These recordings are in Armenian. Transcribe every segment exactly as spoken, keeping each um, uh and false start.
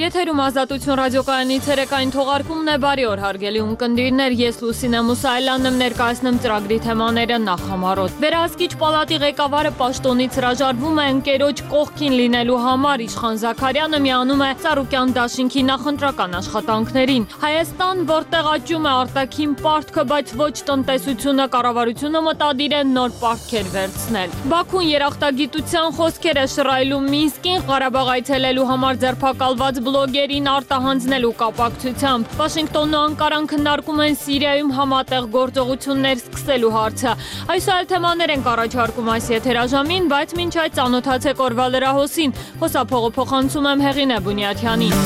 Եթերում ազատություն ռադիոկայանի ցերեկային թողարկումն է, բարի օր հարգելի ունկնդիրներ, ես Լուսինե Մուսայելյանն եմ, ներկայացնում ծրագրի թեմաները նախամարոտ։ Վերահսկիչ պալատի ղեկավարը պաշտոնից հրաժարվում է ընկերոջ կողքին լինելու համար, Իշխան Զաքարյանը միանում է Ծառուկյան դաշինքի նախընտրական աշխատանքներին։ Հայաստան, որտեղ աճում է արտաքին պարտքը, բայց ոչ տնտեսությունը, կառավարությունը մտադիր է նոր պարտքեր վերցնել։ Բաքուն երախտագիտության խոսքեր է շռայլում Մինսկին, Ղարաբաղ այցելելու համար ձերբակալված բլոգերին արտահանձնելու կապակցությամբ։ Վաշինգտոնն ու Անկարան քննարկում են Սիրիայում համատեղ գործողություններ սկսելու հարցը։ Այսօր թեմաներ ենք առաջարկում այս եթերաժամին, բայց մինչ այդ ծանոթացեք օրվա լրահոսին։ Խոսափողը փոխանցում եմ Հեղինե Բունյաթյանին։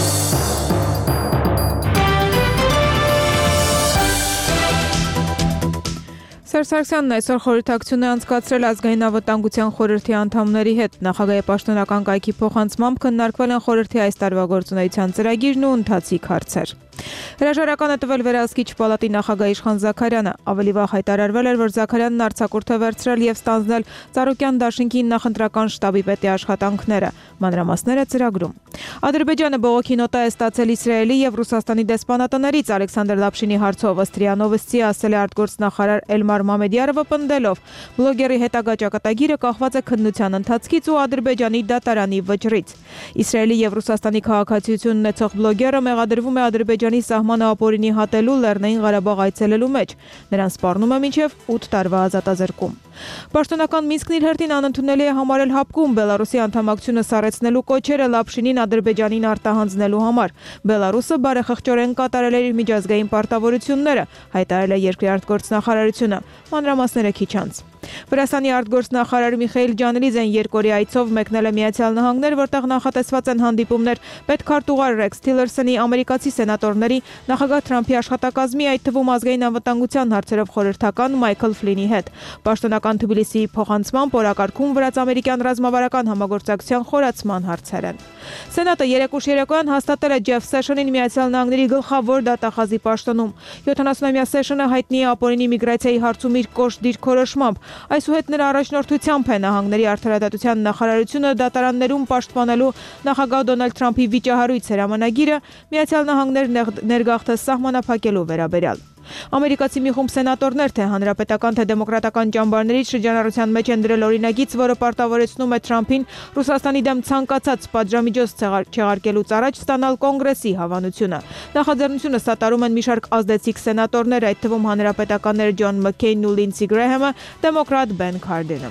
Սերժ Սարգսյանն այսօր խորհրդակցություն է անցկացրել ազգային անվտանգության խորհրդի անդամների հետ։ Նախագահի պաշտոնական կայքի փոխանցմամբ քննարկվել են խորհրդի այս տարվա գործունեության ծրագիրն ու ընթացիկ հարցեր։ Հրաժարականը տվել վերահսկիչ պալատի նախագահ Իշխան Զաքարյանը։ Ավելի վաղ հայտարարվել էր, որ Զաքարյանն արձակուրդ է վերցրել եւ ստանձնել Ծառուկյան դաշինքի նախընտրական շտաբի պետի աշխատանքները։ Մանրամասները ծրագրում։ Ադրբեջանը բողոքի նոտա է ստացել Իսրայելի եւ Ռուսաստանի դեսպանատներից։ Ալեքսանդր Լապշինի հարցով ըստ ՌԻԱ Նովոստի ասել է արտգործնախարար Էլմար Մամեդյարովը պնդելով. բլոգերի հետագա ճակատագիրը կախված է քննության ընթացքից ու Ադրբեջանի դատարանի վճռից։ Իսրայելի եւ Ռուսաստանի քաղաքացիություն ունեցող բլոգերը մեղադրվում է Ադրբեջանի սահմանը ապօրինի հատելու Լեռնային Ղարաբաղ այցելելու մեջ։ Նրան սպառնում է մինչև ութ տարվա ազատազրկում։ Պաշտոնական Մինսկն իր հերթին անընդունելի է համարել հապկում Բելարուսի անդամակցությունը սառեցնելու կոչերը Լապշինին Ադրբեջանին արտահանձնելու համար։ Բելարուսը բարեխղճորեն կատարել է իր միջազգային պարտավորությունները, հայտարարել է երկրի արտգործնախարարությունը։ Մանրամասները քիչ անց։ Վրաստանի արտգործնախարար Միխայիլ Ջանիլիզեն երկօրյա այցով մեկնել է Միացյալ Նահանգներ, որտեղ նախատեսված են հանդիպումներ պետքարտուղար Ռեքս Թիլերսոնի, ամերիկացի սենատորների, նախագահ Թրամփի աշխատակազմի, այդ թվում ազգային անվտանգության հարցերով խորհրդական Մայքլ Ֆլինի հետ։ Պաշտոնական Թբիլիսիի փոխանցմամբ օրակարգում վրաց-ամերիկյան ռազմավարական համագործակցության խորացման հարցեր են։ Սենատը երեկ ուշ երեկոյան հաստատել է Ջեֆ Սեշոնին Միացյալ Նահանգների գլխավոր դատախազի պաշտոնում։ յոթանասունամյա Սեշոնը հայտնի է ապօրինի միգրացիայի հարցում իր կոշտ դիրքորոշմամբ։ Այսուհետ նրա առաջնորդությամբ է Նահանգների արդարադատության նախարարությունը դատարաններում պաշտպանելու նախագահ Դոնալդ Թրամփի վիճահարույց հրամանագիրը Միացյալ Նահանգներ ներգաղթը սահմանափակելու վերաբերյալ։ Ամերիկացի մի խումբ սենատորներ թե հանրապետական թե դեմոկրատական ճամբարներից շրջանառության մեջ են դրել օրինագիծ, որը պարտավորեցնում է Թրամփին Ռուսաստանի դեմ ցանկացած պատժամիջոց չեղարկելուց առաջ ստանալ կոնգրեսի հավանությունը։ Նախաձեռնությունը սատարում են մի շարք ազդեցիկ սենատորներ, այդ թվում հանրապետականներ Ջոն Մաքքեյնն ու Լինսի Գրեհեմը, դեմոկրատ Բեն Քարդինը։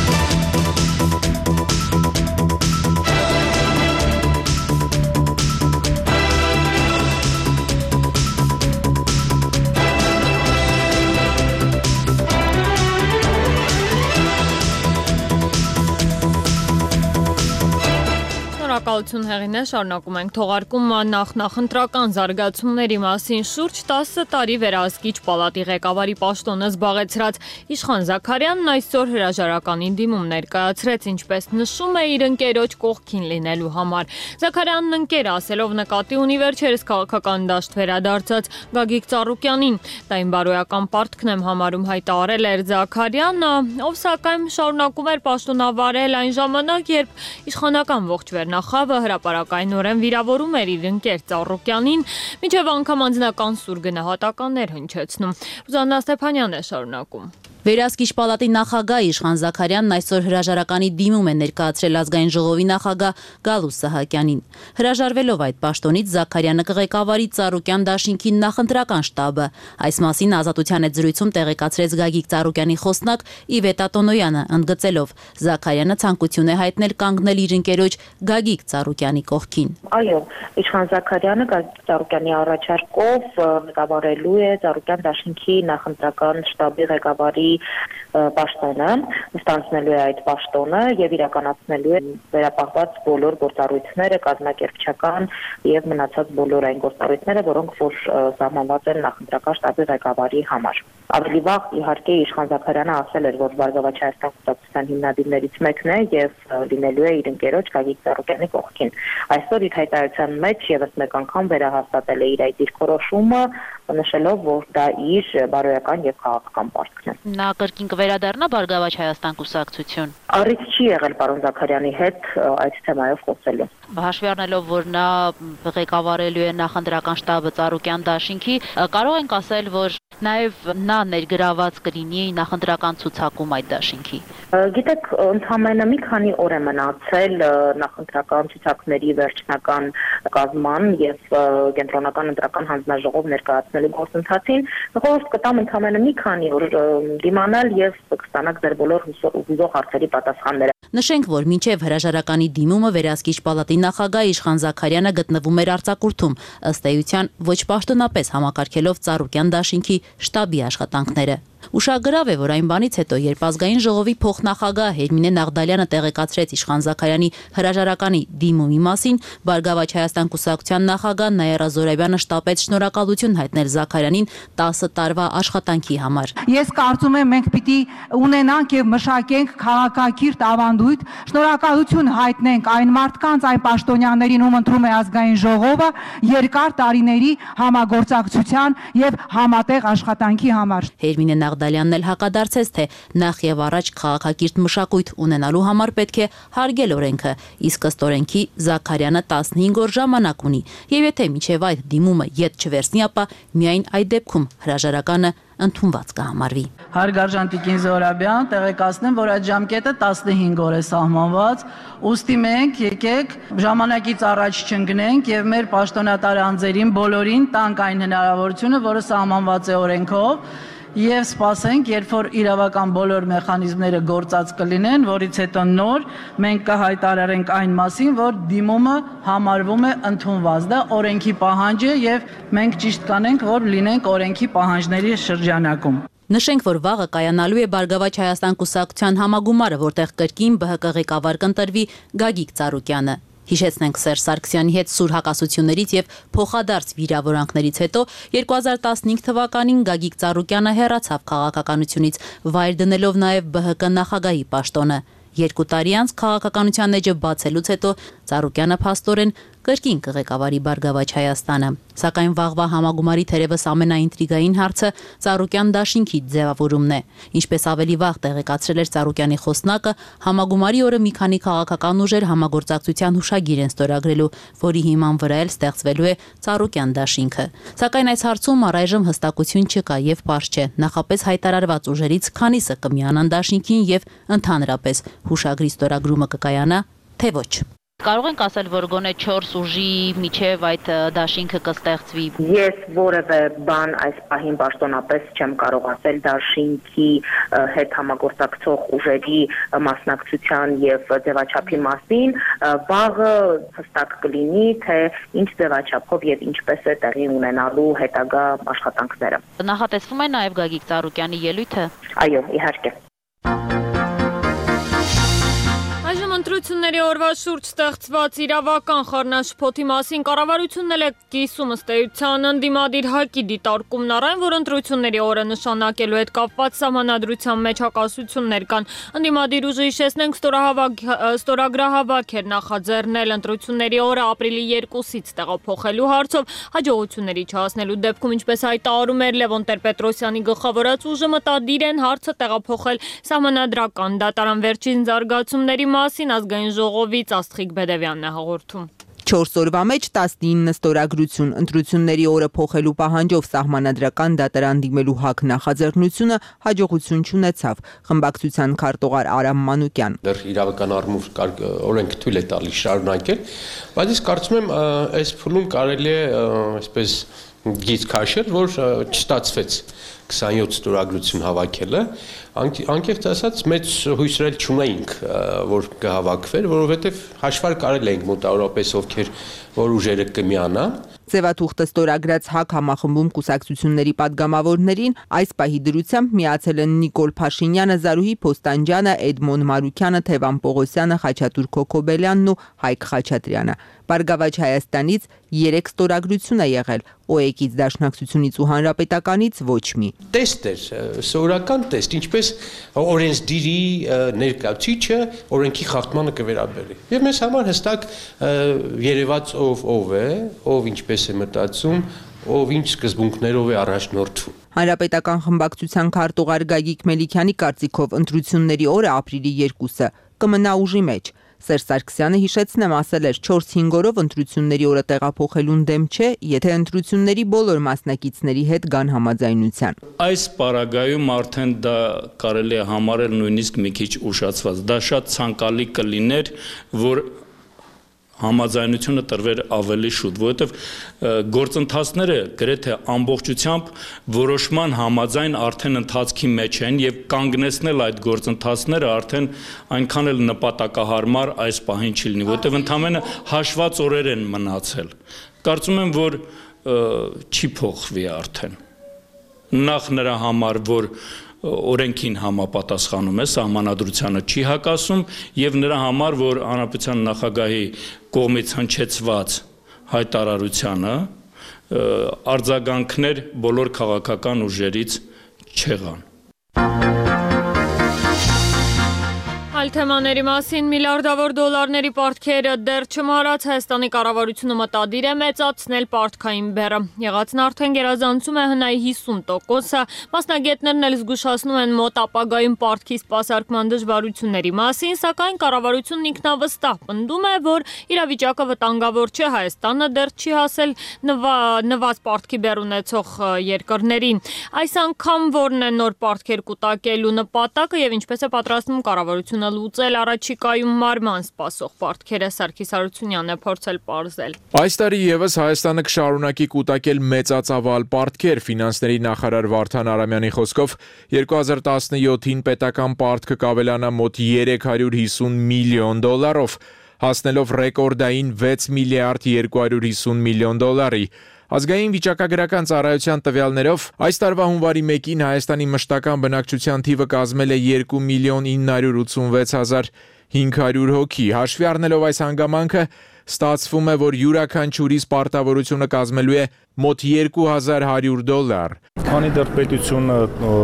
Շնորհակալություն Հեղինե, շարունակում ենք թողարկումը նախ նախընտրական զարգացումների մասին։ Շուրջ տասը տարի վերահսկիչ պալատի ղեկավարի պաշտոնը զբաղեցրած Իշխան Զաքարյանն այսօր հրաժարականի դիմում ներկայացրեց, ինչպես նշում է իր ընկերոջ կողքին լինելու համար։ Զաքարյանն ընկեր ասելով նկատի ունի վերջերս քաղաքական դաշտ վերադարձած Գագիկ Ծառուկյանին։ Դա իմ բարոյական պարտքն եմ համարում, հայտարարել էր Զաքարյանը, ով սակայն շարունակում էր պաշտոնավարել այն ժամանակ, երբ իշխանական ողջ վերնախավը հրապարակայնորեն վիրավորում էր իր ընկեր Ծառուկյանին, մինչև անգամ անձնական սուր գնահատականներ հնչեցնում։ Ռուզաննա Ստեփանյանն է շարունակում։ Վերահսկիչ պալատի նախագահ Իշխան Զաքարյանն այսօր հրաժարականի դիմում է ներկայացրել ազգային ժողովի նախագահ Գալուստ Սահակյանին։ Հրաժարվելով այդ պաշտոնից Զաքարյանը կղեկավարի Ծառուկյան դաշինքի նախընտրական շտաբը։ Այս մասին Ազատության հետ զրույցում տեղեկացրեց Գագիկ Ծառուկյանի խոսնակ Իվետա Տոնոյանը, ընդգծելով. Զաքարյանը ցանկություն է հայտնել կանգնել իր ընկերոջ Գագիկ Ծառուկյանի կողքին։ Այո, Իշխան Զաքարյանը Գագիկ Ծառուկյանի առաջարկով ղեկավարելու է Ծառուկյան դաշինքի նախընտրական շտաբի ղեկավարի պաշտոնը, ստանձնելու է այդ պաշտոնը եւ իրականացնելու է վերապահված բոլոր գործառույթները, կազմակերպչական եւ մնացած բոլոր այն գործառույթները, որոնք որ սահմանված են նախընտրական շտաբի ղեկավարի համար։ Ավելի վաղ իհարկե Իշխան Զաքարյանը ասել էր, որ Բարգավաճ Հայաստան կուսակցության հիմնադիրներից մեկն է եւ լինելու է իր ընկերոջ Գագիկ Ծառուկյանի կողքին։ Այսօր իր հայտարարության մեջ եւս մեկ անգամ վերահաստատել է իր այդ դիրքորոշումը, նշելով, որ դա իր բարոյական եւ քաղաքական պարտքն է։ Նա կրկին կվերադառնա Բարգավաճ Հայաստան կուսակցություն։ Առիթ չի եղել պարոն Զաքարյանի հետ այդ թեմայով խոսելու։ Հաշվի առնելով, որ նա ղեկավարելու է նախընտրական շտաբը Ծառուկյան դաշինքի, կարող ենք ասել, որ նաև նա ներգրաված կլինի նախընտրական ցուցակում այդ դաշինքի։ Գիտեք, ընդամենը մի քանի օր է մնացել նախընտրական ցուցակների վերջնական կազման եւ կենտրոնական ընտրական հանձնաժողով ներկայացնելու գործընթացին։ Խորհուրդ կտամ ընդամենը մի քանի օր դիմանալ եւ կստանաք ձեր բոլոր հուզող հարցերի պատասխանները։ Նշենք, որ մինչև հրաժարականի դիմումը վերահսկիչ պալատի նախագահ Իշխան Զաքարյանը գտնվում էր արձակուրդում, ըստ էության ոչ պաշտոնապես համակարգելով Ծառուկյան դաշինքի շտաբի աշխատանքները։ Ուշագրավ է, որ այն բանից հետո, երբ ազգային ժողովի փոխնախագահ Հերմինե Նաղդալյանը տեղեկացրեց Իշխան Զաքարյանի հրաժարականի դիմումի մասին, Բարգավաճ Հայաստան կուսակցության նախագահ Նաիրա Զոհրաբյանը շտապեց շնորհակալություն հայտնել Զաքարյանին տասը տարվա աշխատանքի համար։ Ես կարծում եմ, մենք պիտի ունենանք եւ մշակենք քաղաքակիրթ ավանդույթ, շնորհակալություն հայտնենք այն մարդկանց, այն պաշտոնյաներին, ում ընտրում է ազգային ժողովը, երկար տարիների համագործակցության եւ համատեղ աշխատանքի համար։ Հերմինե Նաղդալյանն էլ հակադարձեց, թե նախ եւ առաջ քաղաքակիրթ մշակույթ ունենալու համար պետք է հարգել օրենքը, իսկ ըստ օրենքի Զաքարյանը տասնհինգ օր ժամանակ ունի, եւ եթե մինչեւ այդ դիմումը ետ չվերցնի, ապա միայն այդ դեպքում հրաժարականը ընդունված կհամարվի։ Հարգարժան Տիկին Զոհրաբյան, տեղեկացնեմ, որ այդ ժամկետը տասնհինգ օր է սահմանված, ուստի մենք եկեք ժամանակից առաջ չընկնենք եւ մեր պաշտոնատար անձերին բոլորին տանք այն հնարավորությունը, որը սահմանված է օրենքով, եւ սպասենք, երբ որ իրավական բոլոր մեխանիզմները գործած կլինեն, որից հետո նոր մենք կհայտարարենք այն մասին, որ դիմումը համարվում է ընդունված։ Դա օրենքի պահանջ է եւ մենք ճիշտ կանենք, որ լինենք օրենքի պահանջների շրջանակում։ Նշենք, որ վաղը կայանալու է Բարգավաճ Հայաստան կուսակցության համագումարը, որտեղ կրկին ԲՀԿ ղեկավար կընտրվի Գագիկ Ծառուկյանը։ Հիշեցնենք Սերժ Սարգսյանի հետ սուր հակասություններից եւ փոխադարձ վիրավորանքներից հետո երկու հազար տասնհինգ թվականին Գագիկ Ծառուկյանը հեռացավ քաղաքականությունից, վայր դնելով նաեւ ԲՀԿ նախագահի պաշտոնը։ Երկու տարի անց քաղաքականության էջը բացելուց հետո Ծառուկյանը փաստորեն կրկին կղեկավարի Բարգավաճ Հայաստանը։ Սակայն վաղվա համագումարի թերևս ամենաինտրիգային հարցը Ծառուկյան դաշինքի ձևավորումն է։ Ինչպես ավելի վաղ տեղեկացրել էր Ծառուկյանի խոսնակը, համագումարի օրը մի քանի քաղաքական ուժեր համագործակցության հուշագիր են ստորագրելու, որի հիման վրա էլ ստեղծվելու է Ծառուկյան դաշինքը։ Սակայն այս հարցում առայժմ հստակություն չկա եւ պարզ չէ նախապես հայտարարված ուժերից քանիսը կմիանան դաշինքին եւ ընդհանրապես հուշագրի ստորագրումը կկայանա, թե ոչ։ Կարող ենք ասել, որ գոնե չորս ուժի միջև այդ դաշինքը կստեղծվի։ Ես որևէ բան այս պահին պաշտոնապես չեմ կարող ասել դաշինքի հետ համագործակցող ուժերի մասնակցության եւ ձևաչափի մասին, վաղը հստակ կլինի, թե ինչ ձևաչափով եւ ինչպես է տեղի ունենալու հետագա աշխատանքները։ Նախատեսվում է նաեւ Գագիկ Ծառուկյանի ելույթը։ Այո, իհարկե։ Այժմ ընտրությունների օրվա շուրջ ստեղծված իրավական խառնաշփոթի մասին կառավարությունն էլ է կիսում ըստ էության ընդդիմադիր ՀԱԿ-ի դիտարկումն առայն, որ ընտրությունների օրը նշանակելու հետ կապված սահմանադրության մեջ հակասություններ կան։ Ընդդիմադիր ուժը հիշեցնենք ստորագրահավաք էր նախաձեռնել ընտրությունների օրը ապրիլի երկուսից տեղափոխելու հարցով, հաջողությունների չհասնելու դեպքում, ինչպես հայտարարում էր Լևոն Տեր-Պետրոսյանի գլխավորած ուժը, մտադիր են հարցը տեղափոխել սահմանադրական դատարան։ Վերջին զարգացումների մասին ազգային ժողովից Աստղիկ Բեդևյանն է հաղորդում։ չորս օրվա մեջ տասնինը ստորագրություն, ընտրությունների օրը փոխելու պահանջով սահմանադրական դատարան դիմելու ՀԱԿ նախաձեռնությունը հաջողություն չունեցավ։ Խմբակցության քարտուղար Արամ Մանուկյան։ Դեռ իրավական առումով օրենքը թույլ է տալիս շարունակել, բայց ես կարծում եմ այս փուլում կարելի է այսպես գիծ քաշել, որ չստացվեց քսանյոթ ստորագրություն հավաքելը, անկեղծ ասած մեծ հույսեր չունեինք, որ կհավաքվեր, որովհետև հաշվար կարել ենք մոտավորապես ովքեր որ ուժերը կմիանան։ Ձևաթուղթը ստորագրած ՀԱԿ համախմբում կուսակցությունների падգամավորներին այս պահի դրությամբ միացել են Նիկոլ Փաշինյանը, Զարուհի Փոստանջյանը, Էդմոն Մարուքյանը, Թևան Պողոսյանը, Խաչատուր Քոքոբելյանն ու Հայկ Խաչատրյանը։ Բարգավաճ Հայաստանից երեք ստորագրություն է եղել, ՕԵԿ-ից, Դաշնակցությունից ու Հանրապետականից ոչ մի։ Տեստ էր, սովորական տեստ, ինչպես օրենսդիրի ներկայացուցիչը օրենքի խախտմանը կվերաբերի։ Եվ մեզ համար հստակ երևաց ով ով է, ով ինչպես է մտածում, ով ինչ սկզբունքներով է առաջնորդվում։ Հանրապետական խմբակցության քարտուղար Գագիկ Մելիքյանի կարծիքով ընտրությունների օրը ապրիլի երկուսը կմնա ուժի մեջ։ Սերժ Սարգսյանը հիշեցնեմ ասել էր չորս-հինգ օրով ընտրությունների օրը տեղափոխելուն դեմ չէ, եթե ընտրությունների բոլոր մասնակիցների հետ գան համաձայնության։ Այս պարագայում արդեն դա կարելի է համարել նույնիսկ մի քիչ ուշացված։ Դա շատ ցանկալի կլիներ, որ համաձայնությունը տրվեր ավելի շուտ, որովհետև գործընթացները գրեթե ամբողջությամբ որոշման համաձայն արդեն ընթացքի մեջ են եւ կանգնեցնել այդ գործընթացները արդեն այնքան էլ նպատակահարմար այս պահին չի լինի, որովհետև ընդամենը հաշված օրեր են մնացել։ Կարծում եմ, որ չի փոխվի արդեն։ Նախ նրա համար, որ օրենքին համապատասխանում է, սահմանադրությանը չի հակասում եւ նրա համար, որ հանրապետության նախագահի կողմից հնչեցված հայտարարությանը արձագանքներ բոլոր քաղաքական ուժերից չեղան։ Այլ թեմաների մասին միլիարդավոր դոլարների պարտքերը դեռ չմահարած Հայաստանի կառավարությունը մտադիր է մեծացնել պարտքային բեռը։ Եղածն արդեն գերազանցում է հնայի հիսուն տոկոսը, մասնագետներն էլ զգուշացնում են մոտ ապագայում պարտքի սպասարկման դժվարությունների մասին, սակայն կառավարությունն ինքնավստահ պնդում է, որ իրավիճակը վտանգավոր չէ, Հայաստանը դեռ չի հասել նվա, նվազ պարտքի բեռ ունեցող երկրներին։ Այս անգամ որն է նոր պարտքեր կուտակելու նպատակը եւ ինչպես է պատրաստվում կառավարությունը լուծել առաջիկայում մարման սպասող պարտքերը, Սարգիս Հարությունյանն է փորձել պարզել։ Այս տարի եւս Հայաստանը կշարունակի կուտակել մեծածավալ պարտքեր։ Ֆինանսների նախարար Վարդան Արամյանի խոսքով երկու հազար տասնյոթին պետական պարտքը կավելանա մոտ երեք հարյուր հիսուն միլիոն դոլարով, հասնելով ռեկորդային վեց միլիարդ երկու հարյուր հիսուն միլիոն դոլարի։ Ազգային վիճակագրական ծառայության տվյալներով այս տարվա հունվարի մեկին Հայաստանի մշտական բնակչության թիվը կազմել է երկու միլիոն ինը հարյուր ութսունվեց հազար հինգ հարյուր հոգի։ Հաշվի առնելով այս հանգամանքը, ստացվում է, որ յուրաքանչյուրիս պարտավորությունը կազմելու է մոտ երկու հազար հարյուր դոլար։ Քանի դեռ պետությունը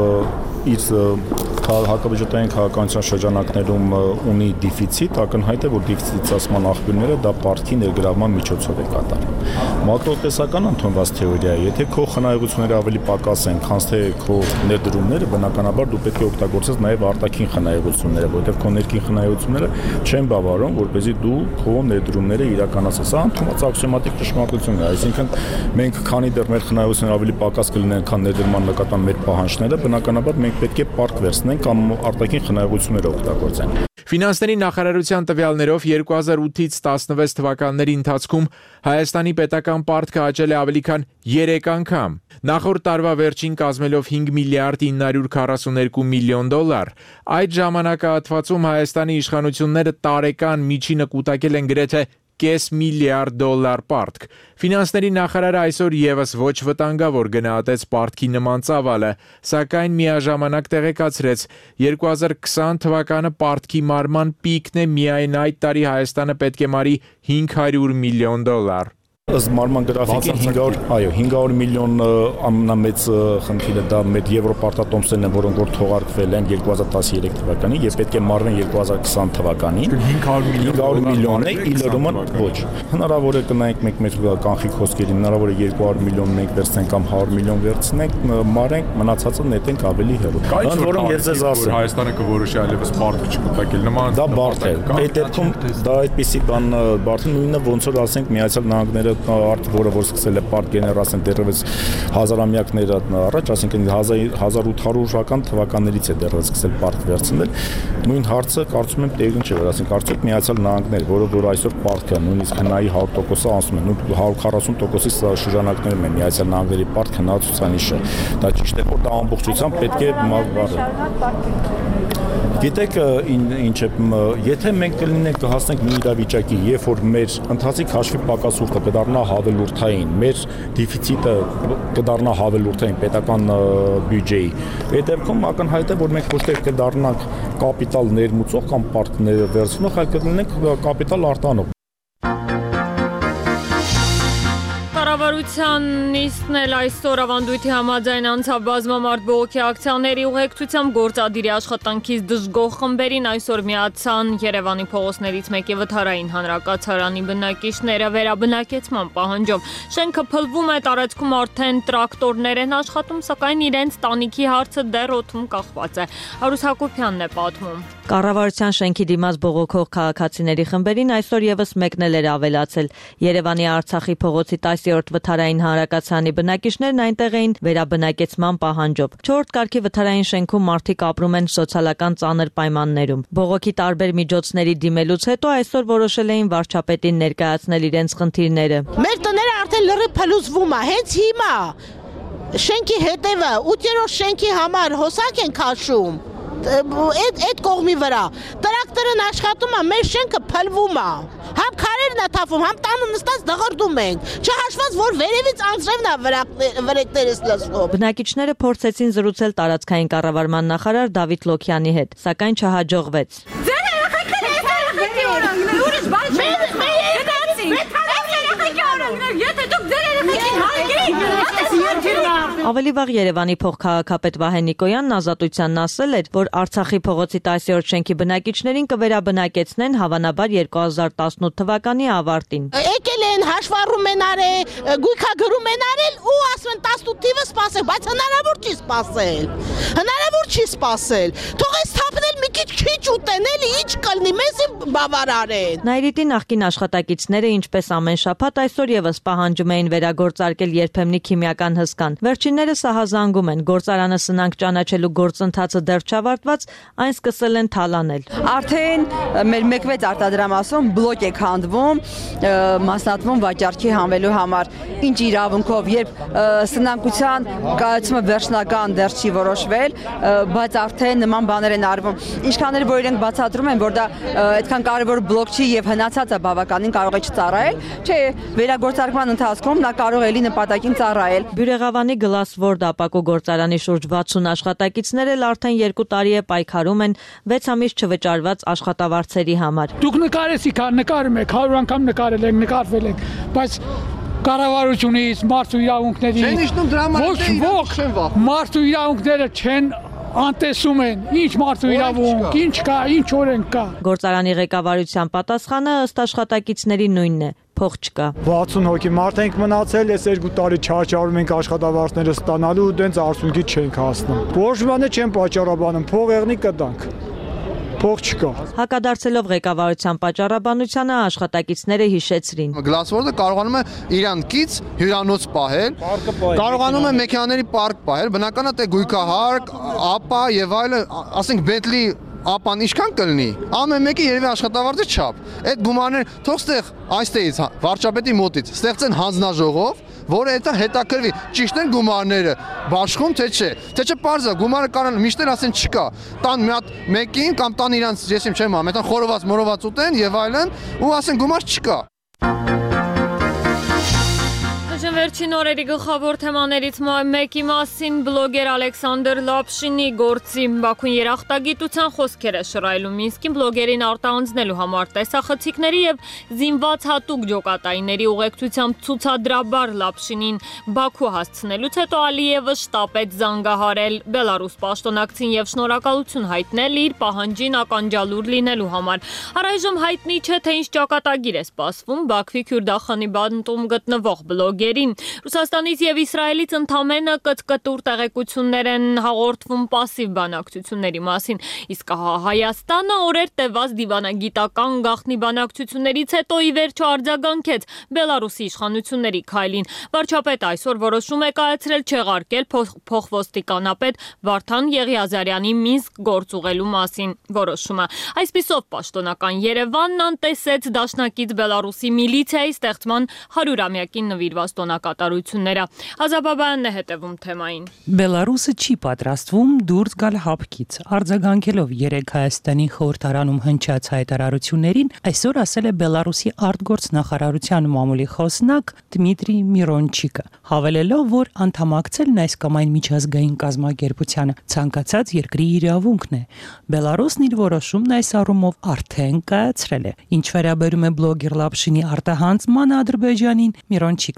իր հակաբյուջետային քաղաքականության շրջանակներում ունի դեֆիցիտ, ակնհայտ է, որ դեֆիցիտի ծածկման աղբյուրները դա պարտքի ներգրավման միջոցով է կատարում։ Մակրոտեսական ընդունված թեորիա է, եթե քո խնայողությունները ավելի պակաս են, քան թե քո ներդրումները, բնականաբար դու պետք է օգտագործես նաև արտաքին խնայողությունները, որովհետև քո ներքին խնայողությունները չեն բավարարում, որպեսզի դու քո ներդրումները իրականացնես։ Սա ընդունված ակսիոմատիկ ճշմարտություն է, այսինքն մենք քանի դեռ մեր խնայողությունները ավելի պակաս կլինեն, քան ներդրման նկատմամբ մեր պահանջները, բնականաբար մենք պետք է պարտք վերցնենք կամ արտաքին խնայողությունները օգտագործեն։ Ֆինանսների նախարարության տվյալներով երկու հազար ութից տասնվեց թվականների ընթացքում Հայաստանի պետական պարտքը աճել է ավելի քան երեք անգամ։ Նախորդ տարվա վերջին կազմելով հինգ միլիարդ ինը հարյուր քառասուներկու միլիոն դոլար։ Այդ ժամանակահատվածում Հայաստանի իշխանությունները տարեկան միջինը կուտակել են գրեթե կես միլիարդ դոլար պարտք։ Ֆինանսների նախարարը այսօր եւս ոչ վտանգավոր գնահատեց պարտքի նման ծավալը, սակայն միաժամանակ տեղեկացրեց երկու հազար քսան թվականը պարտքի մարման պիկն է, միայն այդ տարի Հայաստանը պետք է մարի հինգ հարյուր միլիոն դոլար։ Ըստ մարման գրաֆիկի հինգ հարյուր, այո, հինգ հարյուր միլիոն ամենամեծ խնդիրը դա մեր եվրոպարտատոմսերն են, որոնք որ թողարկվել են երկու հազար տասներեք թվականին եւ պետք է մարվեն երկու հազար քսան թվականին։ հինգ հարյուր միլիոն է, իլրումը ոչ։ Հնարավոր է կնայենք մենք մեր կանխիկ խոսքերին, հնարավոր է երկու հարյուր միլիոն մենք վերցնենք կամ հարյուր միլիոն վերցնենք, մարենք, մնացածը նետենք ավելի հեռու։ Ընդ որում ես ձեզ ասեմ, Հայաստանը կորոշի այլևս պարտքը չկուտակել, նման դա բարդ է։ Այդ դեպքում դա այդպիսի բան բարդ է, նույնը ոնց որ ասենք Միացյալ Նահանգները արտ, որը որ սկսել է պարտ գեներացիան դեռևս հազարամյակներ առաջ, այսինքն հազար ութ հարյուրական թվականներից է դեռևս սկսել պարտ վերցնել։ Նույն հարցը կարծում եմ տեղին չէ, որ ասենք արդյոք Միացյալ Նահանգներ, որը որ այսօր պարտքը նույնիսկ հնայի հարյուր տոկոսը անցնում է, նույն հարյուր քառասուն տոկոսի շրջանակներում է Միացյալ Նահանգների պարտքը հնա ցուցանիշը։ Դա ճիշտ է, որ դա ամբողջությամբ պետք է վարել։ Գիտեք ինչ է, եթե մենք կլինենք կհասնենք մի իրավիճակի, երբ որ մեր ընթացիկ հաշվի պակասուրդը կդառնա հավելորդային, մեր դեֆիցիտը կդառնա հավելորդային պետական բյուջեի, այդ դեպքում ակնհայտ է, որ մենք ոչ թե կդառնանք կապիտալ ներմուծող կամ պարտք վերցնող, այլ կլինենք կապիտալ արտանող։ Կառավարության նիստն էլ այսօր ավանդույթի համաձայն անցավ բազմամարդ բողոքի ակցիաների ուղեկցությամբ գործադիրի աշխատանքից դժգոհ խմբերին այսօր միացան Երևանի փողոցներից մեկի վթարային հանրակացարանի բնակիչները վերաբնակեցման պահանջով։ Շենքը փլվում է, տարածքում արդեն տրակտորներ են աշխատում, սակայն իրենց տանիքի հարցը դեռ օդում կախված է։ Արուս Հակոբյանն է պատմում։ Կառավարության շենքի դիմաց բողոքող քաղաքացիների խմբերին այսօր եւս մեկնել էր ավելացել։ Երևանի Արցախի փողոցի տասներորդ վթարային հանրակացարանի բնակիչներն այնտեղ էին վերաբնակեցման պահանջով։ Չորրորդ կարգի վթարային շենքում մարդիկ ապրում են սոցիալական ծանր պայմաններում։ Բողոքի տարբեր միջոցների դիմելուց հետո այսօր որոշել էին վարչապետին ներկայացնել իրենց խնդիրները։ Մեր տները արդեն լրիվ փլուզվում է, հենց հիմա շենքի հետևը ութերորդ շենքի համար հոսանք են քաշում։ Այդ այդ կողմի վրա տրակտորն աշխատում է, մեր շենքը փլվում է։ Համ քարերն է թափում, համ տանը նստած դղրդում ենք։ Չհաշված որ վերևից անձրևն է վրեկներս լսվում։ Բնակիչները փորձեցին զրուցել տարածքային կառավարման նախարար Դավիթ Լոքյանի հետ, սակայն չհաջողվեց։ Ձեր երեխեքները երեխեքի օրենքներ, ուրիշ բան չէ։ Մեր երեխեքի օրենքներ, եթե դուք ձեր երեխեքին հարգեիք, Ավելի վաղ Երևանի փոխքաղաքապետ Վահե Նիկոյանն Ազատությանն ասել էր, որ Արցախի փողոցի տասներորդ շենքի բնակիչներին կվերաբնակեցնեն հավանաբար երկու հազար տասնութ թվականի ավարտին։ Եկել են հաշվառում են արել, գույքագրում են արել ու ասում են տասնութ թիվը սպասել, բայց հնարավոր չի սպասել։ Հնարավոր չի սպասել։ Թող էս թափնել մի քիչ քիչ ուտեն, էլի ինչ կլինի, մեզի բավարարեն։ Նայրիտի նախկին աշխատակիցները ինչպես ամեն շաբաթ այսօր եւս պահանջում էին վերագործարկել երբեմնի քիմիական հսկան։ Վերջինները սահազանգում են, գործարանը սնանք ճանաչելու գործընթացը դեռ չավարտված, այն սկսել են թալանել։ Արդեն մեր մեկ վեց արտադրամասում բլոկ է քանդվում, մասնատվում վաճառքի հանվելու համար։ Ինչ իրավունքով, երբ սնանկության կայացումը վերջնական դեռ չի որոշվել, բայց արդեն նման բաներ են արվում։ Ինչքան էլ որ իրենք բացատրում են, որ դա այդքան կարևոր բլոկ չի եւ հնացածը բավականին կարող է չծառայել, չէ, վերագործարկման ընթացքում նա կարող է էլի նպատակին ծառայել։ Բյուրեղավանի Գլասվորդ ապակու գործարանի շուրջ վաթսուն աշխատակիցներ էլ արդեն երկու տարի է պայքարում են վեց ամիս չվճարված աշխատավարձերի համար։ Դուք նկարեցիք, նկարում եք, հարյուր անգամ նկարել եք, նկարվել եք, բայց կառավարությունից, մարդու իրավունքներից ոչ ոք մարդու իրավունքները չեն անտեսում են, ինչ մարդու իրավունք, ինչ կա, ինչ օրենք կա։ Գործարանի ղեկավարության պատասխանը ըստ աշխատակիցների նույնն է, փող չկա։ վաթսուն հոգի մարդ ենք մնացել, այս երկու տարի չարչարում ենք աշխատավարձները ստանալու ու դենց արդյունքի չենք հասնում։ Ոչ բանը չեն պատճառաբանում, փող եղնի կտանք։ Փող չկա։ Հակադարձելով ղեկավարության պատճառաբանությանը աշխատակիցները հիշեցրին։ Գլասվորդը կարողանում է իրան կից հյուրանոց պահել, կարողանում է մեքենաների պարկ պահել, բնական է թե գույքահարկ, ապա եւ այլն, ասենք Bentley ապան ինչքան կլինի, ամեն մեկի երևի աշխատավարձը չափ։ Այդ գումարներ թող ստեղ այստեղից վարչապետի մոտից ստեղծեն հանձնաժողով, որը դա հետաքրվի, ճիշտ են գումարները, բաշխում թե չէ։ Թե չէ պարզ է, գումարը կարան միշտ ասեն չկա։ Տան մի հատ մեկին կամ տան իրանց ես իմ չեմ ամ, այդան խորոված մորոված ուտեն եւ այլն, ու ասեն գումար չկա։ Վերջին օրերի գլխավոր թեմաներից մեկի մասին բլոգեր Ալեքսանդր Լապշինի գործի Բաքուն երախտագիտության խոսքերը շռայլում Մինսկին բլոգերին արտահանձնելու համար տեսախցիկների եւ զինված հատուկ ջոկատայինների ուղեկցությամբ ցուցադրաբար Լապշինին Բաքու հասցնելուց հետո Ալիևը շտապեց զանգահարել Բելարուս պաշտոնակցին եւ շնորհակալություն հայտնել իր պահանջին ականջալուր լինելու համար։ Առայժմ հայտնի չէ թե ինչ ճակատագիր է սպասվում Բաքվի Քյուրդախանի բանտում գտնվող բլոգերին։ Ռուսաստանից եւ Իսրայելից ընդամենը կտկտուր տեղեկություններ են հաղորդվում պասիվ բանակցությունների մասին, իսկ Հայաստանը օրեր տևած դիվանագիտական գաղտնի բանակցություններից հետո ի վերջո արձագանքեց Բելարուսի իշխանությունների քայլին։ Վարչապետը այսօր որոշում է կայացրել չեղարկել փոխոստիկանապետ Վարդան Եղիազարյանի Մինսկ գործուղելու մասին որոշումը։ Այսպիսով պաշտոնական Երևանն անտեսեց դաշնակից Բելարուսի միլիցիայի ստեղծման հարյուրամյակին նվիրված կատարությունները։ Ազաբաբյանն է հետևում թեմային։ Բելարուսը չի պատրաստվում դուրս գալ հապկից։ Արձագանքելով երեկ Հայաստանի խորհրդարանում հնչած հայտարարություններին, այսօր ասել է Բելարուսի արտգործնախարարության մամուլի խոսնակ Դմիտրի Միրոնչիկը, հավելելով, որ անդամակցելն այս կամ այն միջազգային կազմակերպությանը ցանկացած երկրի իրավունքն է։ Բելարուսն իր որոշումն այս առումով արդեն կայացրել է։ Ինչ վերաբերում է բլոգեր Լապշինի արտահանձմանը Ադրբեջանին, Միրոնչիկն ասել է,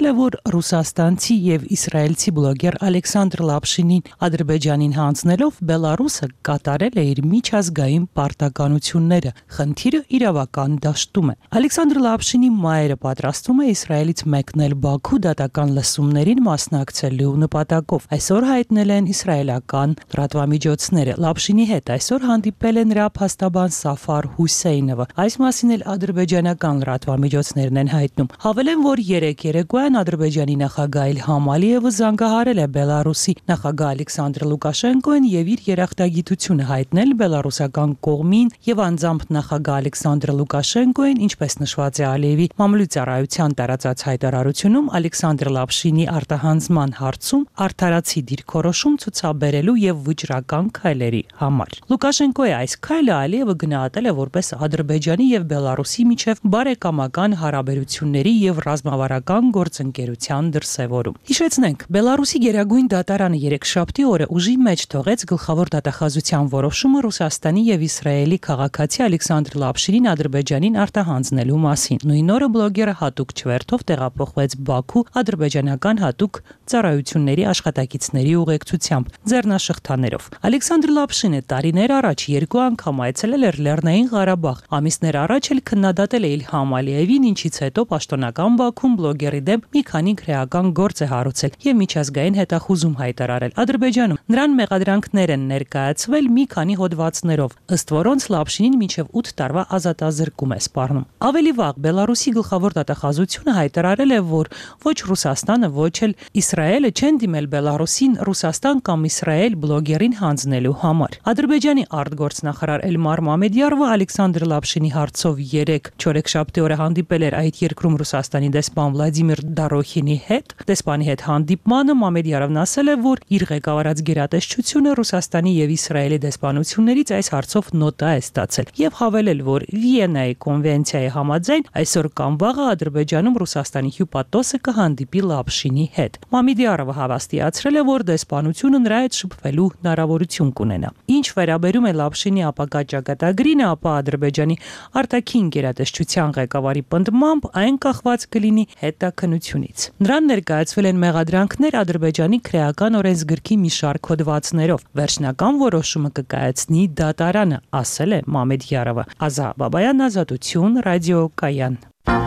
է, որ ռուսաստանցի եւ իսրայելցի բլոգեր Ալեքսանդր Լապշինին Ադրբեջանին հանձնելով Բելարուսը կատարել է իր միջազգային պարտականությունները։ Խնդիրը իրավական դաշտում է։ Ալեքսանդր Լապշինի մայրը պատրաստվում է Իսրայելից մեկնել Բաքու դատական լսումներին մասնակցելու նպատակով։ Այսօր հայտնել են իսրայելական լրատվամիջոցները։ Լապշինի հետ այսօր հանդիպել է նրա փաստաբան Սաֆար Հուսեյնովը։ Այս մասին էլ ադրբեջանական լրատվամիջոցներն են հայտնում։ Հավելեն, որ երեք երեկոյան Ադրբեջանի նախագահ Իլհամ Ալիևը զանգահարել է Բելարուսի նախագահ Ալեքսանդր Լուկաշենկոին եւ իր երախտագիտությունը հայտնել բելարուսական կողմին եւ անձամբ նախագահ Ալեքսանդր Լուկաշենկոին, ինչպես նշված է Ալիևի մամուլի-ծառայության տարածած հայտարարությունում, Ալեքսանդր Լապշինի արտահանձման հարցում արդարացի դիրքորոշում ցուցաբերելու եւ վճռական քայլերի համար։ Լուկաշենկոյի այս քայլը Ալիևը գնահատել է որպես Ադրբեջանի եւ Բելարուսի միջև բարեկամական հարաբերությունների եւ ռազմավարական գործընկերության դրսեւորում։ Հիշեցնենք, Բելարուսի գերագույն դատարանը երեքշաբթի օրը ուժի մեջ թողեց գլխավոր դատախազության որոշումը Ռուսաստանի եւ Իսրայելի քաղաքացի Ալեքսանդր Լապշինին Ադրբեջանին արտահանձնելու մասին։ Նույն օրը բլոգերը հատուկ չվերթով տեղափոխվեց Բաքու ադրբեջանական հատուկ ծառայությունների աշխատակիցների ուղեկցությամբ ձեռնաշղթաներով։ Ալեքսանդր Լապշինը տարիներ առաջ երկու անգամ այցելել էր Լեռնային Ղարաբաղ։ Ամիսներ առաջ էլ քննադատել է Իլհամ Ալիևին, ինչից հետո պաշտոնական Բաքուն բլոգերի դեմ մի քանի քրեական գործ է հարուցել եւ միջազգային հետախուզում հայտարարել Ադրբեջանում։ Նրան մեղադրանքներ են ներկայացվել մի քանի հոդվածներով, ըստ որոնց Լապշինին մինչև ութ տարվա ազատազրկում է սպառնում։ Ավելի վաղ Բելարուսի գլխավոր դատախազությունը հայտարարել է, որ ոչ Ռուսաստանը, ոչ էլ Իսրայելը չեն դիմել Բելարուսին Ռուսաստան կամ Իսրայել բլոգերին հանձնելու համար։ Ադրբեջանի արտգործնախարար Էլմար Մամեդյարովը Ալեքսանդր Լապշինի հարցով երեք չորեքշաբթի օրը հանդիպել էր այդ երկրում Ռուսաստանի դեսպան Վլադիմիր Դարոխինի հետ։ Դեսպանի հետ հանդիպմանը Մամեդյարովն ասել է, որ իր ղեկավարած գերատեսչությունը Ռուսաստանի եւ Իսրայելի դեսպանություններից այս հարցով նոտա է ստացել եւ հավելել, որ Վիեննայի կոնվենցիայի համաձայն այսօր կամ վաղը Ադրբեջանում Ռուսաստանի հյուպատոսը կհանդիպի Լապշինի հետ։ Մամեդյարովը հավաստիացրել է, որ դեսպանությունը նրա հետ շփվելու հնարավորություն կունենա։ Ինչ վերաբերում է Լապշինի ապագա ճակատագրինը, ապա Ադրբեջանի արտաքին գերատեսչության ղեկավարի պնդմամբ այն կախված կլինի հետաքննությունից։ Նրան ներկայացվել են մեղադրանքներ Ադրբեջանի քրեական օրենսգրքի մի շարք հոդվածներով։ Վերջնական որոշումը կկայացնի դատարանը, ասել է Մամեդյարովը։ Ազա Բաբայան, Ազատություն, ռադիոկայան։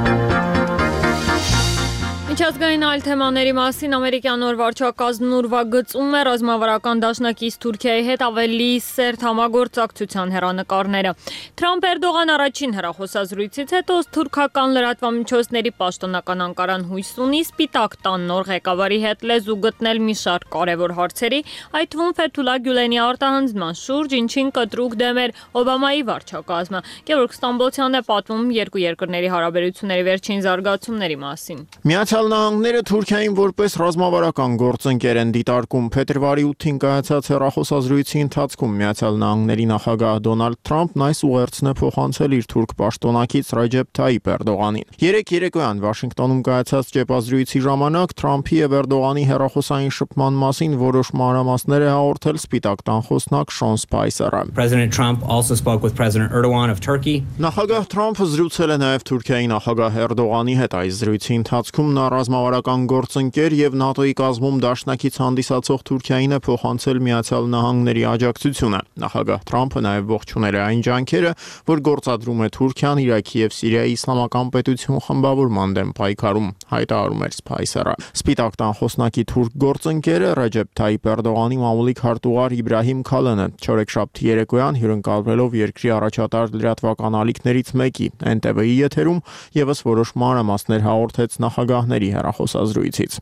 Միջազգային այլ թեմաների մասին ամերիկյան օր վարչակազմն ուրվագծում է ռազմավարական դաշնակից Թուրքիայի հետ ավելի սերտ համագործակցության հեռանկարները։ Թրամփ-Էրդողան առաջին հեռախոսազրույցից հետո թուրքական լրատվամիջոցների պաշտոնական Անկարան հույս ունի Սպիտակ տան նոր ղեկավարի հետ լեզու գտնել մի շարք կարևոր հարցերի, այդ թվում Ֆեթուլա Գյուլենի արտահանձնման շուրջ, ինչին կտրուկ դեմ էր Օբամայի վարչակազմը։ Գևորգ Ստամբոլցյանն է պատմում երկու երկրների հարաբերությունների վերջին զարգացումների մասին։ Միացյալ Նահանգները Թուրքիային որպես ռազմավարական գործընկեր են դիտարկում։ Փետրվարի ութին կայացած հեռախոսազրույցի ընթացքում Միացյալ Նահանգների նախագահ Դոնալդ Թրամփն այս ուղերձն է փոխանցել իր թուրք պաշտոնակից Ռաջեփ Թայիփ Էրդողանին։ Երեք երեկոյան Վաշինգտոնում կայացած ճեպազրույցի ժամանակ Թրամփի եւ Էրդողանի հեռախոսային շփման մասին որոշ մանրամասներ է հաղորդել Սպիտակ տան խոսնակ Շոն Սպայսերը։ President Trump also spoke with President Erdogan of Turkey. Նախագահ Թրամփը զրուցել է նաեւ Թուրքիայի նախագահ Էրդողանի հետ։ Այս զրույցի ընթացքում նա ռազմավարական գործընկեր եւ ՆԱՏՕ-ի կազմում դաշնակից հանդիսացող Թուրքիային է փոխանցել Միացյալ Նահանգների աջակցությունը։ Նախագահ Թրամփը նաեւ ողջունել է այն ջանքերը, որ գործադրում է Թուրքիան Իրաքի եւ Սիրիայի իսլամական պետություն խմբավորման դեմ պայքարում, հայտարարում էր Սպայսերը։ Սպիտակ տան խոսնակի թուրք գործընկերը Ռաջեփ Թայիփ Էրդողանի մամուլի քարտուղար Իբրահիմ Քալենը չորեքշաբթի երեկոյան հյուրընկալվելով երկրի առաջատար լրատվական ալիքներից մեկի Էն Տե Վի-ի եթերում եւս որոշ մանրամասներ հաղորդեց նախագահների հեռախոսազրույցից։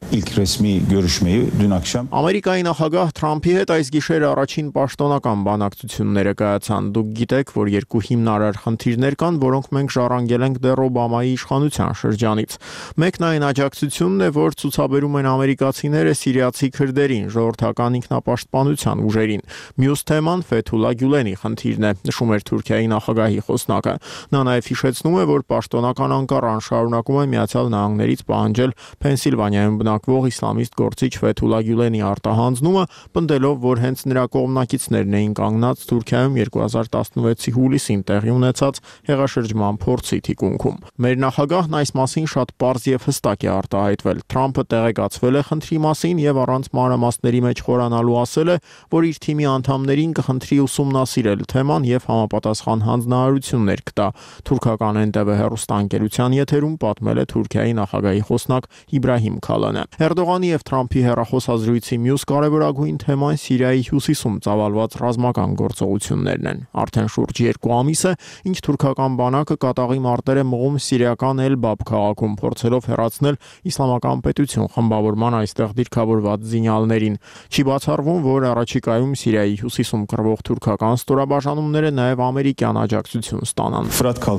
Ամերիկայի նախագահ Թրամփի հետ այս գիշեր առաջին պաշտոնական բանակցությունները կայացան։ Դուք գիտեք, որ երկու հիմնարար խնդիրներ կան, որոնք մենք ժառանգել ենք դեռ Օբամայի իշխանության շրջանից։ Մեկն այն աջակցությունն է, որ ցուցաբերում են ամերիկացիները սիրիացի քրդերին, ժողովրդական ինքնապաշտպանության ուժերին։ Մյուս թեման Ֆեթուլա Գյուլենի խնդիրն է, նշում էր Թուրքիայի նախագահի խոսնակը։ Նա նաև հիշեցնում է, որ պաշտոնական Անկարան շարունակում է Միացյալ Նահանգներից պահանջել աջակցել Փենսիլվանիայում բնակվող իսլամիստ գործիչ Ֆեթուլա Գյուլենի արտահանձնումը, պնդելով, որ հենց նրա կողմնակիցներն էին կանգնած Թուրքիայում երկու հազար տասնվեցի հուլիսին տեղի ունեցած հեղաշրջման փորձի թիկունքում։ Մեր նախագահն այս մասին շատ պարզ եւ հստակ է արտահայտվել։ Թրամփը տեղեկացվել է խնդրի մասին եւ առանց մանրամասների մեջ խորանալու ասել է, որ իր թիմի անդամներին կխնդրի ուսումնասիրել թեման եւ համապատասխան հանձնարարություններ կտա։ Թուրքական N T V հեռուստաընկերության եթերում պատմել է Թուրքիայի նախագահի խոսնակ Իբրահիմ Քալանը։ Էրդողանի եւ Թրամփի հեռախոսազրույցի մյուս կարևորագույն թեման Սիրիայի հյուսիսում ծավալված ռազմական գործողություններն են։ Արդեն շուրջ երկու ամիս է, ինչ թուրքական բանակը կատաղի մարտեր է մղում սիրիական Էլ-Բաբ քաղաքում, փորձելով հեռացնել իսլամական պետություն խմբավորման այստեղ դիրքավորված զինյալներին։ Չի բացառվում, որ առաջիկայում Սիրիայի հյուսիսում կռվող թուրքական ստորաբաժանումները նաև ամերիկյան աջակցություն ստանան։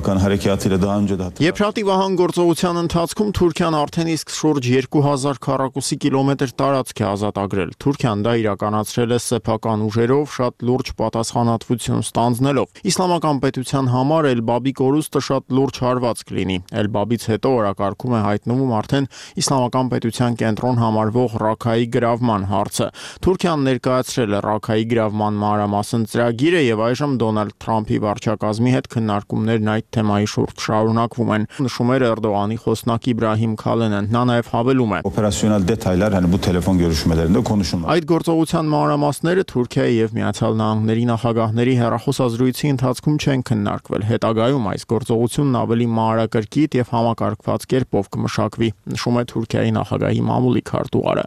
Եփրատի վահան գործողության ընթացքում Թուրքիան արդեն իսկ շուրջ երկու հազար քառակուսի կիլոմետր տարածք է ազատագրել։ Թուրքիան դա իրականացրել է սեփական ուժերով, շատ լուրջ պատասխանատվություն ստանձնելով։ Իսլամական պետության համար Էլ-Բաբի կորուստը շատ լուրջ հարված կլինի։ Էլ-Բաբից հետո օրակարգում է հայտնվում արդեն իսլամական պետության կենտրոն համարվող Ռաքայի գրավման հարցը։ Թուրքիան ներկայացրել է Ռաքայի գրավման մանրամասն ծրագիրը եւ այժմ Դոնալդ Թրամփի վարչակազմի հետ քննարկումներն այդ թեմայի շուրջ շարունակվում են, նշում էր Էրդողանի խոսնակ Իբրահիմ Քալենը։ Նա նաև հավելում է. Օպերացիոնալ դետայլեր, hani bu telefon görüşmelerinde konuşulmaz։ Այդ գործողության մանրամասները Թուրքիայի եւ Միացյալ Նահանգների նախագահների հեռախոսազրույցի ընթացքում չեն քննարկվել։ Հետագայում այս գործողությունն ավելի մանրակրկիտ եւ համակարգված կերպով կմշակվի, նշում է Թուրքիայի նախագահի մամուլի քարտուղարը։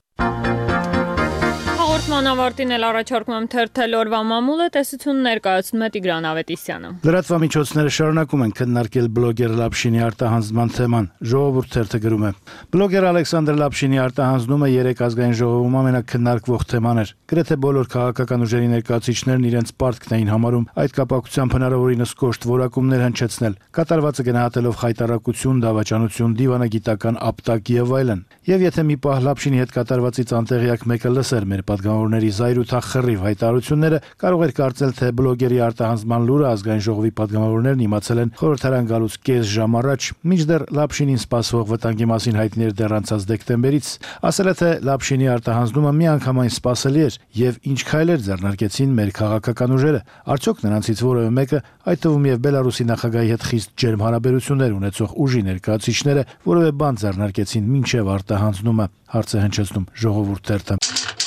Հաղորդման ավարտին էլ առաջարկում եմ թերթել օրվա մամուլը, տեսություն ներկայացնում է Տիգրան Ավետիսյանը։ Լրատվամիջոցները շարունակում են քննարկել բլոգեր Լապշինի արտահանձնման թեման։ Ժողովուրդ թերթը գրում է. Բլոգեր Ալեքսանդր Լապշինի արտահանձնումը երեք ազգային ժողովում ամենակննարկվող թեման էր։ Գրեթե բոլոր քաղաքական ուժերի ներկայացուցիչներն իրենց պարտքն էին համարում այդ կապակցությամբ հնարավորինս կոշտ որակումներ հնչեցնել, կատարվածը գնահատելով խայտարակություն, դավաճանություն, դիվանագիտական ապտակ եւ այլն։ Եվ եթե մի պահ Լապշինի հետ կատարվածից անտեղյակ մեկը լսեր մեր պատգամավորների զայրույթախռիվ հայտարարությունները, կարող էր կարծել, թե բլոգերի արտահանձնման լուրը ազգային ժողովի պատգամավորներն իմացել են խորհրդարան գալուց կես ժամ առաջ, մինչդեռ Լապշինին սպասվող վտանգի մասին հայտնի էր դեռ անցած դեկտեմբերից։ Ասել է, թե Լապշինի արտահանձնումը միանգամայն սպասելի էր եւ ինչ քայլեր ձեռնարկեցին մեր քաղաքական ուժերը։ Արդյոք նրանցից որևէ մեկը, այդ թվում եւ Բելարուսի նախագահի հետ խիստ ջերմ հարաբերություններ ունեցող ուժի ներկայացուցիչները, որևէ բան ձեռնարկեցին մինչեւ արտահանձնումը, հարց է հնչեցնում Ժողովուրդ թերթը։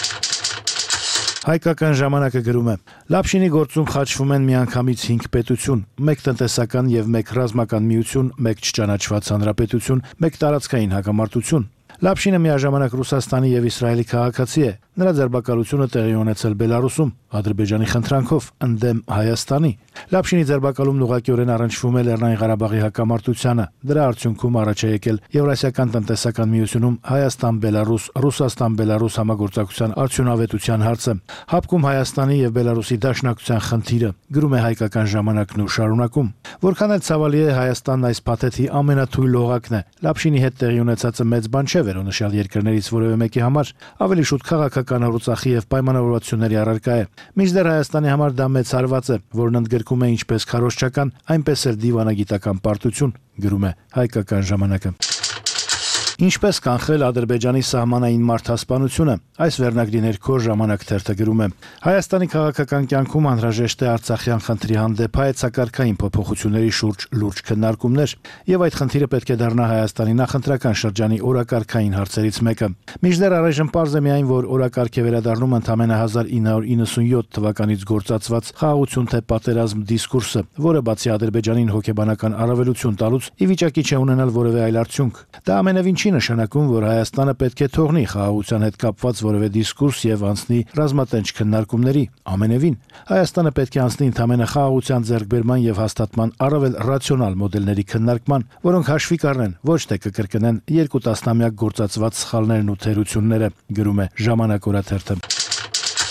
Հայկական ժամանակը գրում է. Լապշինի գործում խաչվում են միանգամից հինգ պետություն, մեկ տնտեսական եւ մեկ ռազմական միություն, մեկ չճանաչված հանրապետություն, մեկ տարածքային հակամարտություն։ Լապշինը միաժամանակ Ռուսաստանի եւ Իսրայելի քաղաքացի է։ Նրա ձերբակալությունը տեղի ունեցել Բելարուսում, Ադրբեջանի խնդրանքով, ընդդեմ Հայաստանի։ Լապշինի ձերբակալումն ուղղակիորեն առնչվում է Լեռնային Ղարաբաղի հակամարտությանը։ Դրա արդյունքում առաջ է եկել Եվրասիական տնտեսական միությունում Հայաստան-Բելարուս, Ռուսաստան-Բելարուս համագործակցության արդյունավետության հարցը, հապկում Հայաստանի եւ Բելարուսի դաշնակցության խնդիրը, գրում է Հայկական ժամանակն ու շարունակում։ Որքան էլ ցավալի է, Հայաստանն այս փաթեթի ամենաթույլ օղակն է։ Լապշինի հետ տեղի ունեցածը մեծ բան չէ վերոնշյալ երկրներից որևէ մեկի համար, ավելի շուտ քաղաքական առուցախի եւ պայմանավորվածությունների առարկա է։ Մինչդեռ Հայաստանի համար դա մեծ հարված է, որն ընդգրկում է ինչպես քարոզչական, այնպես էլ դիվանագիտական պարտություն, գրում է Հայկական ժամանակը։ Ինչպես կանխել Ադրբեջանի սահմանային մարդասպանությունը, այս վերնագրի ներքո ժամանակ թերթը գրում է. Հայաստանի քաղաքական կյանքում անհրաժեշտ է Արցախյան խնդրի հանդեպ հայեցակարգային փոփոխությունների շուրջ լուրջ քննարկումներ, եւ այդ խնդիրը պետք է դառնա Հայաստանի նախընտրական շրջանի օրակարգային հարցերից մեկը։ Մինչդեռ առայժմ պարզ է միայն, որ օրակարգ է վերադառնում ընդամենը հազար ինը հարյուր իննսունյոթ թվականից գործածված խաղաղություն թե պատերազմ դիսկուրսը, որը բացի Ադրբեջանին հոգեբանական առավելություն տալուց, ի վիճակի չէ ունենալ որևէ այլ արդյունք։ Դա ամենևին նշանակում, որ Հայաստանը պետք է թողնի խաղաղության հետ կապված որևէ դիսկուրս եւ անցնի ռազմատենչ քննարկումների։ Ամենևին Հայաստանը պետք է անցնի ընդամենը խաղաղության ձեռքբերման եւ հաստատման առավել ռացիոնալ մոդելների քննարկման, որոնք հաշվի կառնեն, ոչ թե կկրկնեն երկու տասնամյակ գործածված սխալներն ու թերությունները, գրում է Ժամանակ օրաթերթը։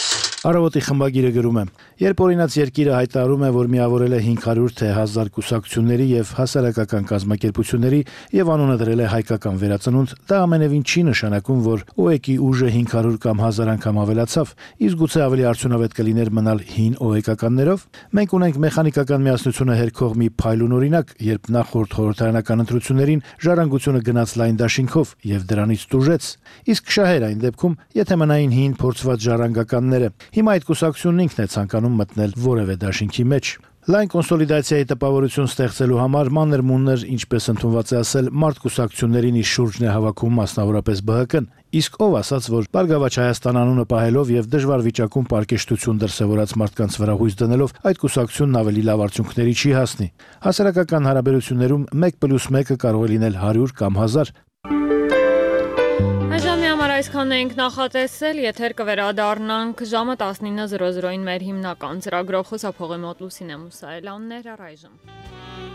Առավոտի խմբագիրը գրում է. Երբ օրինաց երկիրը հայտարարում է, որ միավորել է հինգ հարյուր թե հազար կուսակցությունների եւ հասարակական կազմակերպությունների եւ անունը դրել է հայկական վերածնունդ, դա ամենևին չի նշանակում, որ ՕԵԿ-ի ուժը հինգ հարյուր կամ հազար անգամ ավելացավ, իսկ գուցե ավելի արդյունավետ կլիներ մնալ հին ՕԵԿ-ականներով։ Մենք ունենք մեխանիկական միասնությունը հերքող մի փայլուն օրինակ, երբ նախորդ խորհրդարանական ընտրություններին ժառանգությունը գնաց լայն դաշինքով եւ դրանից տուժեց, իսկ շահեր այն դեպքում, եթե մնային հին փորձված ժառանգականները։ Հիմա այդ կուսակցությունն ինքն է ցանկանում մտնել որևէ դաշինքի մեջ։ Լայն կոնսոլիդացիայի տպավորություն ստեղծելու համար մանր-մունր, ինչպես ընդունված է ասել, մարդ կուսակցություններին իր շուրջն է հավաքում մասնավորապես ԲՀԿ-ն։ Իսկ ով ասաց, որ Բարգավաճ Հայաստան անունը պահելով եւ դժվար վիճակում պարկեշտություն դրսեւորած մարդկանց վրա հույս դնելով այդ կուսակցությունն ավելի լավ արդյունքների չի հասնի։ Հասարակական հարաբերություններում մեկ պլյուս մեկը կարող է լինել հարյուր կամ հազար։ Այժմի համար այսքանն ենք նախատեսել, եթեր կվերադառնանք ժամը տասնինը զրո զրոին մեր հիմնական ծրագրով խոսափողի մոտ Լուսինե Մուսայելյանն էր առայժմ։